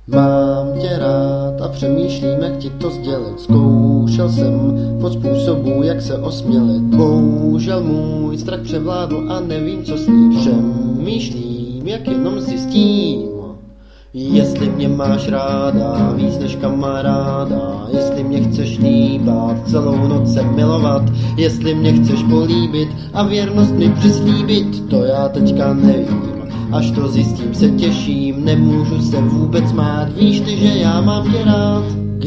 Mám tě rád a přemýšlím, jak ti to sdělit. Zkoušel jsem od způsobů, jak se osmělit. Bohužel můj strach převládl a nevím, co s ním. Přemýšlím, jak jenom zjistím, jestli mě máš ráda víc než kamaráda. Jestli mě chceš líbat, celou noc se milovat. Jestli mě chceš políbit a věrnost mi přislíbit. To já teďka nevím. Až to zjistím, se těším, nemůžu se vůbec smát. Víš ty, že já mám tě rád.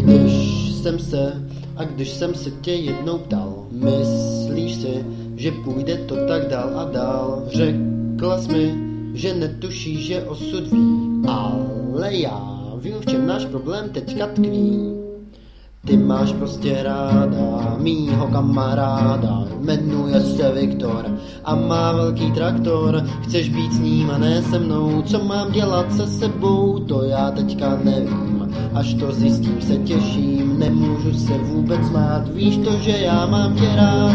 Když jsem se tě jednou ptal, myslíš si, že půjde to tak dál a dál? Řekla jsi mi, že netušíš, že osud ví, ale já vím, v čem náš problém teďka tkví. Ty máš prostě ráda mýho kamaráda, jmenuje se Viktor a má velký traktor. Chceš být s ním a ne se mnou, co mám dělat se sebou, to já teďka nevím. Až to zjistím, se těším, nemůžu se vůbec smát. Víš to, že já mám tě rád.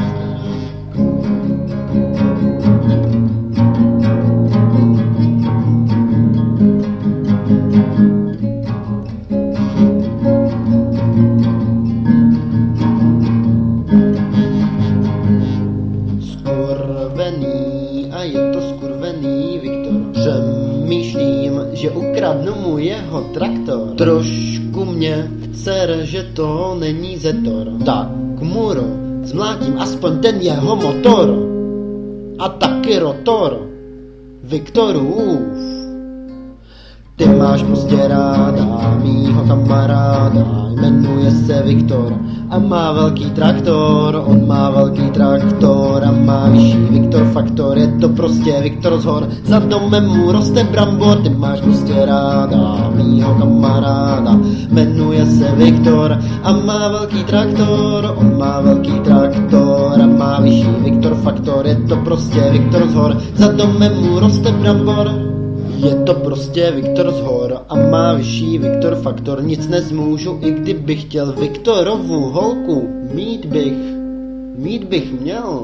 A je to skurvený Viktor. Přemýšlím, že ukradnu mu jeho traktor. Trošku mě sere, že to není Zetor. Tak muro, zmlátím aspoň ten jeho motor. A taky rotor Viktorův. Ty máš prostě ráda mýho kamaráda, jmenuje se Viktor a má velký traktor. On má velký traktor a má vyšší Viktor faktor. Je to prostě Viktor z hor, za domem mu roste brambor. Ty máš prostě ráda mýho kamaráda, jmenuje se Viktor a má velký traktor. On má velký traktor a má vyšší Viktor faktor. Je to prostě Viktor z hor, za domem mu roste brambor. Je to prostě Viktor z hor a má vyšší Viktor faktor. Nic nezmůžu, i kdybych chtěl Viktorovu holku. Mít bych měl.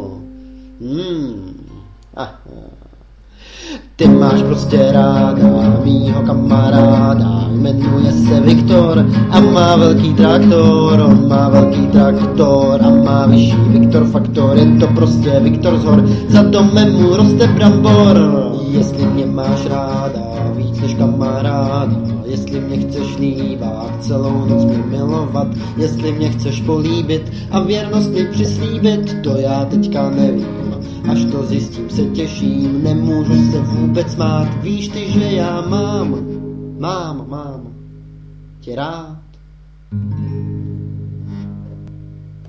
Ty máš prostě ráda mýho kamaráda, jmenuje se Viktor a má velký traktor. On má velký traktor a má vyšší Viktor faktor. Je to prostě Viktor z hor, za domem mu roste brambor. Jestli mě máš ráda víc než kamaráda, jestli mě chceš líbat, celou noc mi milovat, jestli mě chceš políbit a věrnost mi přislíbit, to já teďka nevím. Až to zjistím, se těším, nemůžu se vůbec smát. Víš ty, že já mám tě rád.